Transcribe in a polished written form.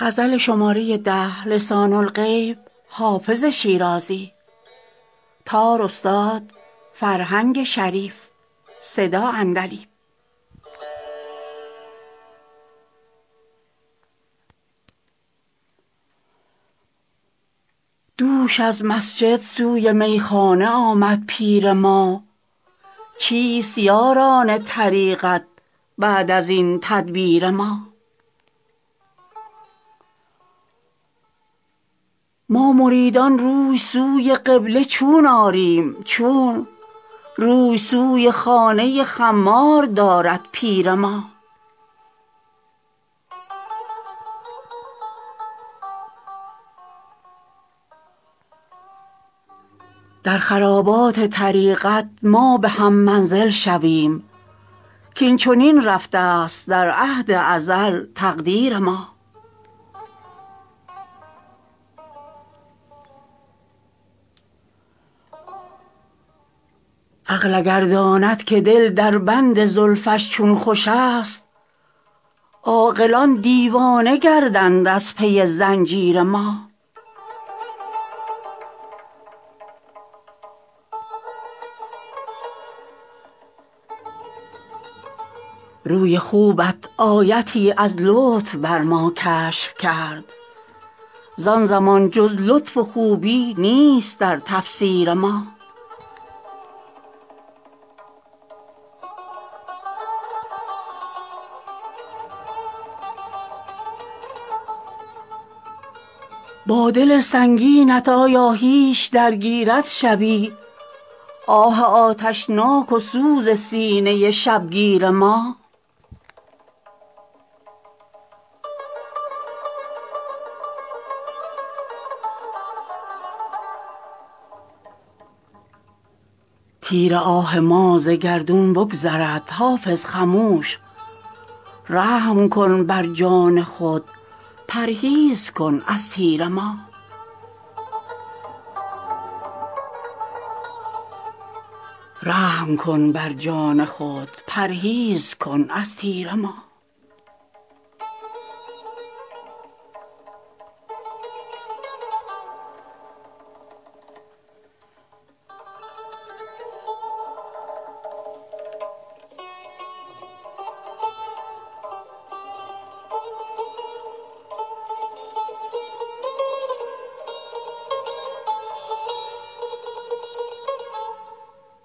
لسان الغیب حافظ شیرازی. تار استاد فرهنگ شریف. صدا عندلیب. دوش از مسجد سوی میخانه آمد پیر ما، چیست یاران طریقت بعد از این تدبیر ما؟ ما مریدان روی سوی قبله چون آریم؟ چون روی سوی خانه خمار دارد پیر ما. در خرابات طریقت ما به هم منزل شویم، کاین چنین رفته است در عهد ازل تقدیر ما. عقل اگر داند که دل در بند زلفش چون خوش است، عاقلان دیوانه گردند از پی زنجیر ما. روی خوبت آیتی از لطف بر ما کشف کرد، زان زمان جز لطف و خوبی نیست در تفسیر ما. با دل سنگینت آیا هیچ درگیرد شبی، آه آتشناک و سوز سینه شبگیر ما؟ تیر آه ما ز گردون بگذرد، حافظ خموش. رحم کن بر جان خود، پرهیز کن از تیر ما. رحم کن بر جان خود، پرهیز کن از تیر ما.